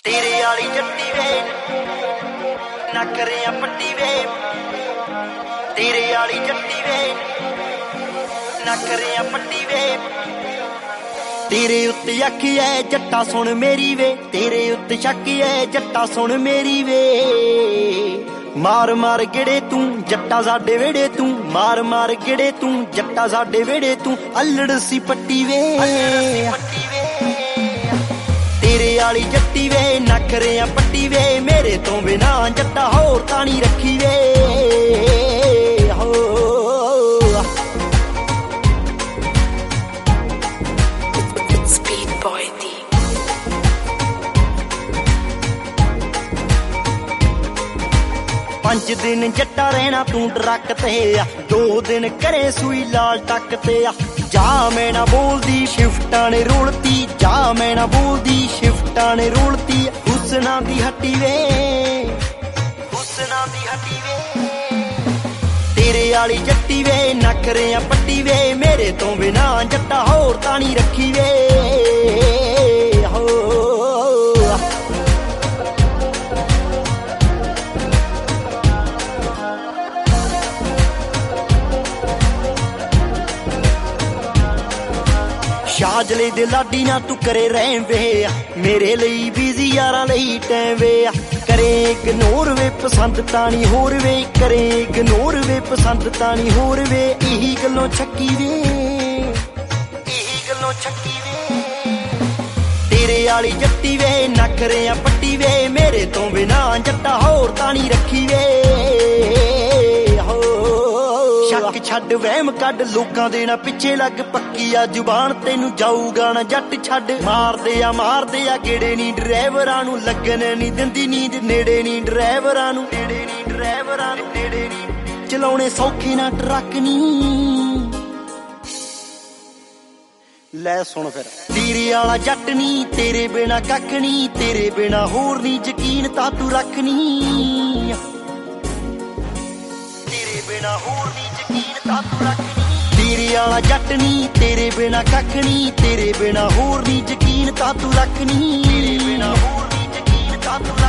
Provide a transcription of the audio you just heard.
तेरे आली जट्टी वे ना करे पट्टी वे, तेरे आली जट्टी वे ना करे पट्टी वे। तेरे उत्ते अख है जट्टा सुन मेरी वे, तेरे उत्ते शक है जट्टा सुन मेरी वे। मार मार गेड़े तू जट्टा साडे वेड़े तू, मार मार गेड़े तू जट्टा साडे वेड़े तू। अल्लड़ सी पट्टी वे तेरे आली जट्टी वे नख रिया पट्टी वे। मेरे तो बिना जट्टा होर तानी रखी वे हो। पंज दिन जट्टा रहना तू ट्रक ते आ, 2 दिन करे सुई लाल टक ते आ। जा मैं ना बोलदी शिफ्टां ने रुलती, जा मैं ना बोलदी शिफ्टां ने रुलती। हुसना दी हट्टी वे, हुसना दी हट्टी वे। तेरे आली जट्टी वे नख रिया पट्टी वे। मेरे तो बिना जट्टा होर तानी रखी वे हो। शाजले दे लाडी ना तू करे रैं वे, मेरे ਲਈ बिजी यारां ਲਈ टैम वे। करे इग्नोर वे पसंद तानी होर वे, करे इग्नोर वे पसंद तानी होर वे। यही गल्लों छक्की वे, यही गल्लों छक्की वे। तेरे आली जट्टी वे नख रिया पट्टी वे। मेरे तो बिना जट्टा होर तानी रखी वे हो। शक छड्ड वहम कड लोकां दे ना पिछे लग, पक्की आ जुबान तेनू जाऊगा ना जट छड्ड। मारदे आ गेड़े नी ड्राइवरां नू, लगन नी दिंदी नींद नेड़े नी ड्राइवरां नू, नेड़े नी ड्राइवरां नू, नेड़े नी। चलाउणे सौखे ना ट्रक नी लै सुन फिर। तेरे आला जट नी तेरे बिना कख नी, तेरे बिना होर नी यकीन तां तू रखनी। तेरे बिना होर नी यकीन तां तू रखनी। तेरे आला जट नी तेरे बिना कख नी, तेरे बिना होर नी यकीन तां तू रखनी। तेरे बिना होर नी यकीन तां तू